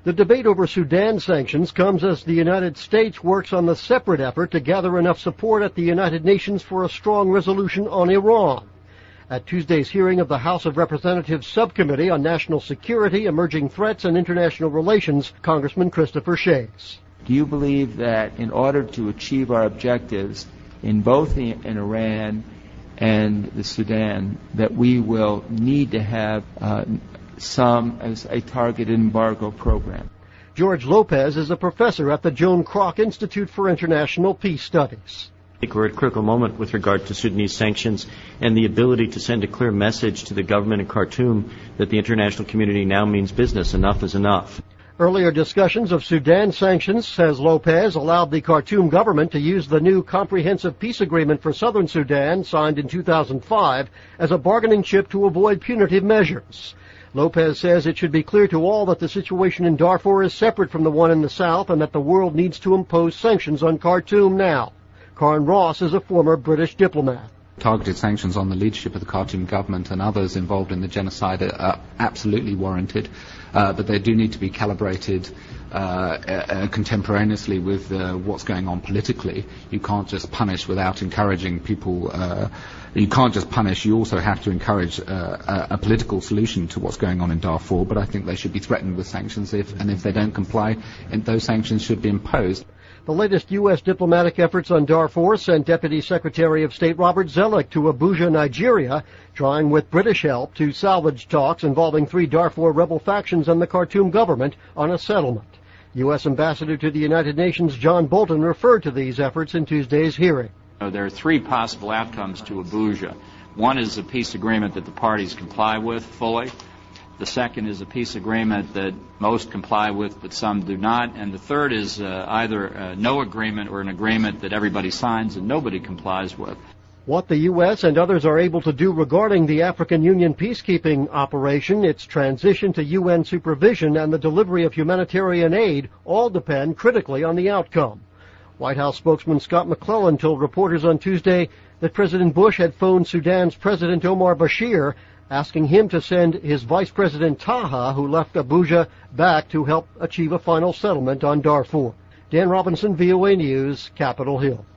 The debate over Sudan sanctions comes as the United States works on the separate effort to gather enough support at the United Nations for a strong resolution on Iran. At Tuesday's hearing of the House of Representatives Subcommittee on National Security, Emerging Threats, and International Relations, Congressman Christopher Shays. Do you believe that in order to achieve our objectives in both in Iran and the Sudan, that we will need to have as a targeted embargo program? George Lopez is a professor at the Joan Kroc Institute for International Peace Studies. I think we're at a critical moment with regard to Sudanese sanctions and the ability to send a clear message to the government in Khartoum that the international community now means business. Enough is enough. Earlier discussions of Sudan sanctions, says Lopez, allowed the Khartoum government to use the new Comprehensive Peace Agreement for Southern Sudan, signed in 2005, as a bargaining chip to avoid punitive measures. Lopez says it should be clear to all that the situation in Darfur is separate from the one in the south and that the world needs to impose sanctions on Khartoum now. Karen Ross is a former British diplomat. Targeted sanctions on the leadership of the Khartoum government and others involved in the genocide are absolutely warranted, but they do need to be calibrated contemporaneously with what's going on politically. You can't just punish without encouraging people. You can't just punish, you also have to encourage a political solution to what's going on in Darfur, but I think they should be threatened with sanctions if they don't comply, and those sanctions should be imposed. The latest U.S. diplomatic efforts on Darfur sent Deputy Secretary of State Robert Zellick to Abuja, Nigeria, trying with British help to salvage talks involving 3 Darfur rebel factions and the Khartoum government on a settlement. U.S. Ambassador to the United Nations John Bolton referred to these efforts in Tuesday's hearing. There are 3 possible outcomes to Abuja. One is a peace agreement that the parties comply with fully. The second is a peace agreement that most comply with, but some do not. And the third is either no agreement or an agreement that everybody signs and nobody complies with. What the U.S. and others are able to do regarding the African Union peacekeeping operation, its transition to UN supervision, and the delivery of humanitarian aid all depend critically on the outcome. White House spokesman Scott McClellan told reporters on Tuesday that President Bush had phoned Sudan's President Omar Bashir, asking him to send his Vice President Taha, who left Abuja, back to help achieve a final settlement on Darfur. Dan Robinson, VOA News, Capitol Hill.